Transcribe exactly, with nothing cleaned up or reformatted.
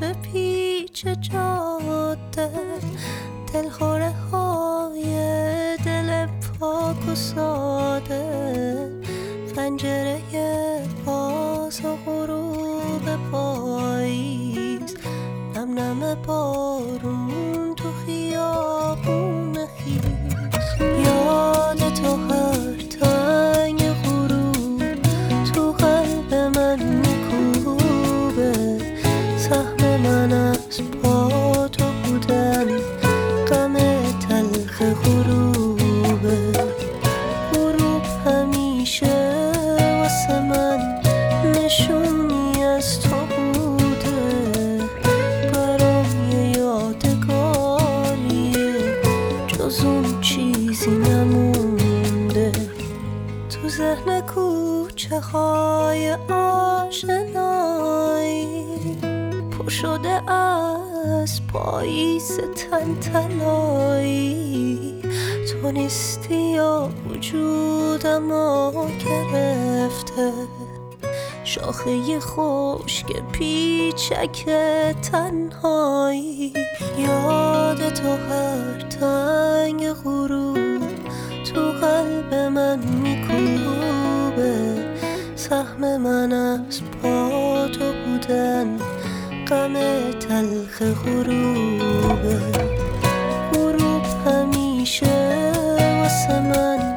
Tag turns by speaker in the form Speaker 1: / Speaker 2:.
Speaker 1: به پیچ جاده، دلخوره های دل پاک و ساده، پنجره باز و غروب پاییز، نم نم بارون تو خیابون خیز. یاد تو هر تنگ غروب تو قلب من میکوبه، سهم من از با تو بودن غم تلخ غروبه. غروب همیشه واسه من نشونی از تو بوده، برام یه یادگاریه جز اون چیزی نمونده. تو ذهن کوچه های آشنایی پر شده از پاییز تن تلایی، تو نیستی و وجودم رو گرفته، شاخه خشک پیچک تنهایی. یاد تو هر تنگ غروب تو قلب من میکوبه، سهم من از با تو بودن غم تلخ غروبه. غروب همیشه واسه من